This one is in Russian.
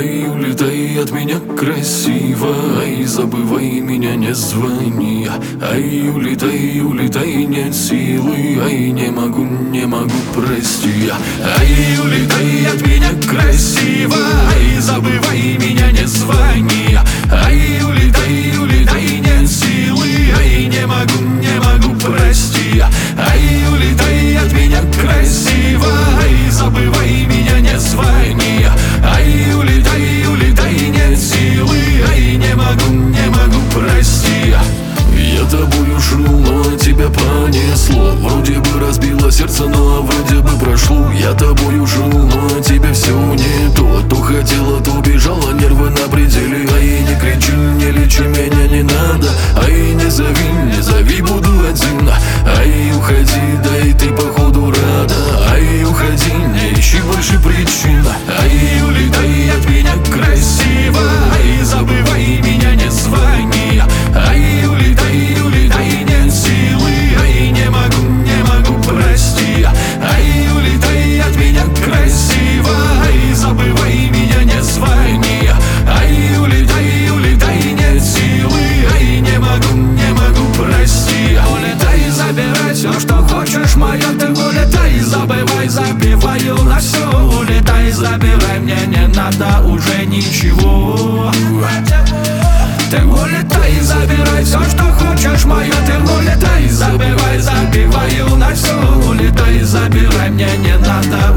Ай, улетай от меня красиво, ай, забывай меня, не звони. Ай, улетай, улетай, нет силы, ай, не могу, прости. Ай, улетай от меня красиво, ай, забывай меня, не звони. Ай, улетай, улетай, нет силы, ай, не могу, прости. Ай, улетай от меня красиво, ай, забывай меня, не звони. Ай, улетай, улетай, нет силы, ай, не могу, прости. Я тобою шел, но тебя понесло. Вроде бы разбило сердце, но вроде бы прошло. Я тобою шел, но тебе все не то. То хотела, то бежала, нервы на пределе. Ай, не кричи, не лечи, меня не надо. Ай, не зови, буду один. Ай, уходи, да и ты походу рада. Ай, уходи, не ищи больше причин. Ай, улетай от меня красиво, ай, забывай меня, не звони. Ай, улетай, улетай, нет силы, ай, не могу, прости. Ай, улетай от меня красиво, ай, забывай меня, не звони. Ай, улетай, улетай, нет силы, ай, не могу, прости. Улетай, забирай все, что хочешь, мое, ты улетай, забывай, забиваю на все. Улетай, забирай, мне не надо уже ничего. Ты улетай, забирай все, что хочешь, мое, ты улетай, забивай, забиваю на все. Улетай, забирай, мне не надо